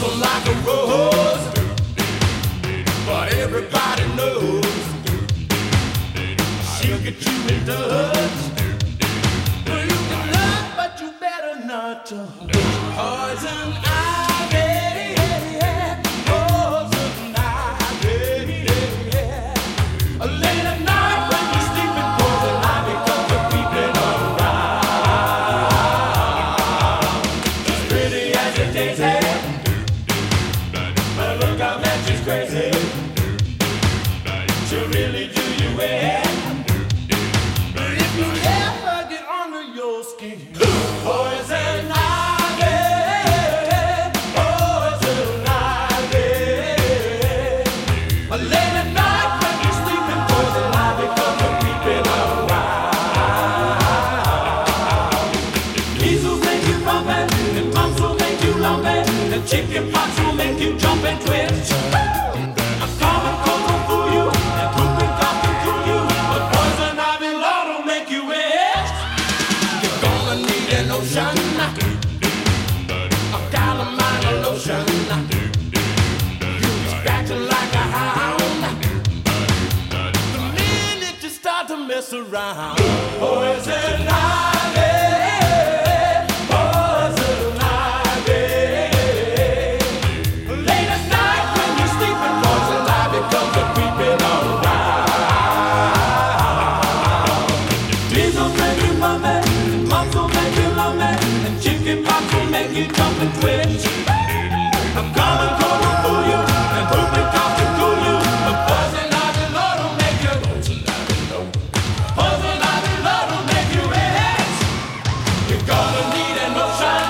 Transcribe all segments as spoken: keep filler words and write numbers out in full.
blossom like a rose, but everybody knows she'll get you in touch. Well, you can love, but you better not touch. Poison ivy, poison ivy. Late at night when you're sleeping, poison ivy comes a creeping around. She's pretty as a daisy, but look out man, she's crazy. She'll really do you in. But if you ever get under your skin, poison ivy, poison ivy. Late at night when you're sleeping, poison ivy comes a creeping around. Measles make you bumpin', and mumps will make you lumpin', and chicken pox will make you jump and twitch. A common cold will fool you, and whooping cough can fool you, but poison ivy, Lord, will make you itch. You're gonna need an ocean of calamine lotion. You'll be scratching like a hound the minute you start to mess around. Poison ivy, poison ivy. Late at night when you're sleeping, poison ivy comes a creeping around. Measles make you mummy, and mumps will make you lummy, and chicken pox will make you jump and twitch. A common cold will fool you, and whooping cough can cool you, but poison ivy, Lord, will make you. Poison ivy, Lord, will make you itch. You're gonna need an ocean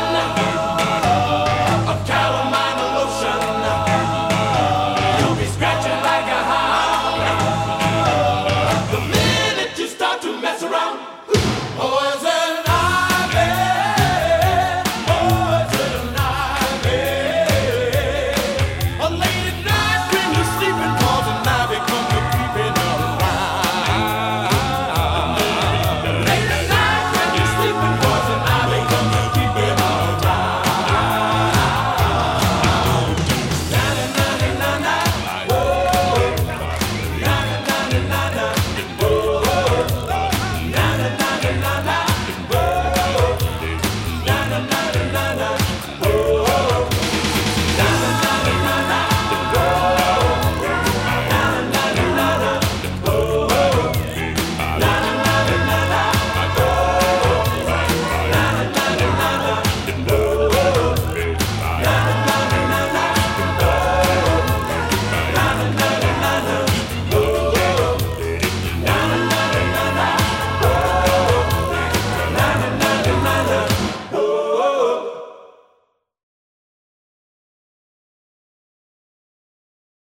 of calamine lotion. You'll be scratching like a hound the minute you start to mess around. Poison